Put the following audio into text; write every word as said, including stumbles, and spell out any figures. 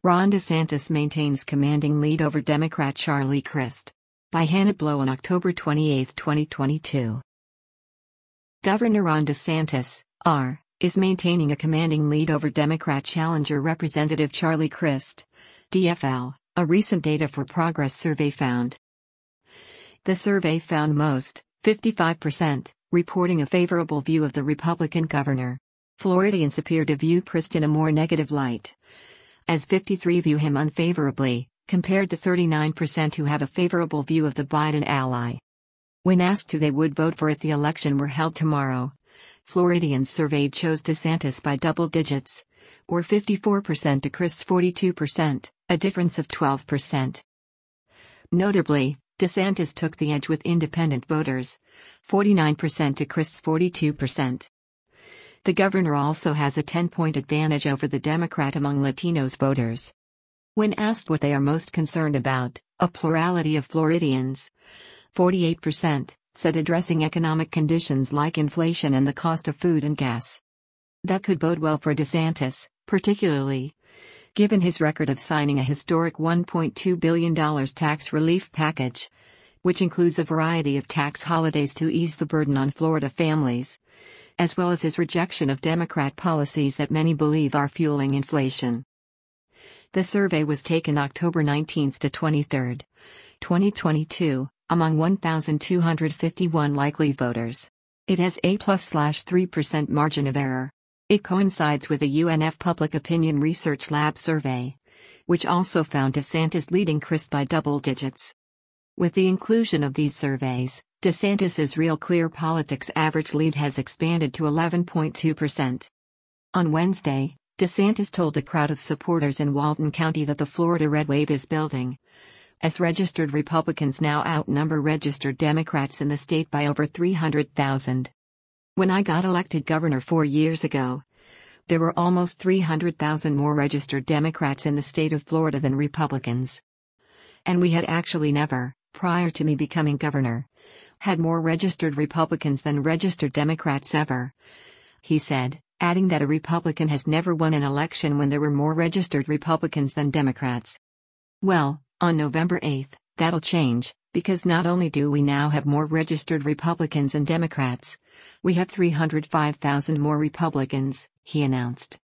Ron DeSantis maintains commanding lead over Democrat Charlie Crist. By Hannah Blow on October twenty-eighth, twenty twenty-two. Governor Ron DeSantis, R, is maintaining a commanding lead over Democrat challenger Representative Charlie Crist, D F L, a recent Data for Progress survey found. The survey found most, fifty-five percent, reporting a favorable view of the Republican governor. Floridians appear to view Crist in a more negative light, as fifty-three view him unfavorably, compared to thirty-nine percent who have a favorable view of the Biden ally. When asked who they would vote for if the election were held tomorrow, Floridians surveyed chose DeSantis by double digits, or fifty-four percent to Crist's forty-two percent, a difference of twelve percent. Notably, DeSantis took the edge with independent voters, forty-nine percent to Crist's forty-two percent. The governor also has a ten-point advantage over the Democrat among Latinos voters. When asked what they are most concerned about, a plurality of Floridians, forty-eight percent, said addressing economic conditions like inflation and the cost of food and gas. That could bode well for DeSantis, particularly given his record of signing a historic one point two billion dollars tax relief package, which includes a variety of tax holidays to ease the burden on Florida families, as well as his rejection of Democrat policies that many believe are fueling inflation. The survey was taken October nineteenth to twenty-third, twenty twenty-two, among one thousand two hundred fifty-one likely voters. It has a plus three percent margin of error. It coincides with a U N F Public Opinion Research Lab survey, which also found DeSantis leading Crist by double digits. With the inclusion of these surveys, DeSantis's Real Clear Politics average lead has expanded to eleven point two percent. On Wednesday, DeSantis told a crowd of supporters in Walton County that the Florida red wave is building, as registered Republicans now outnumber registered Democrats in the state by over three hundred thousand. When I got elected governor four years ago, there were almost three hundred thousand more registered Democrats in the state of Florida than Republicans. And we had actually never, prior to me becoming governor, had more registered Republicans than registered Democrats ever, he said, adding that a Republican has never won an election when there were more registered Republicans than Democrats. Well, on November eighth, that'll change, because not only do we now have more registered Republicans and Democrats, we have three hundred five thousand more Republicans, he announced.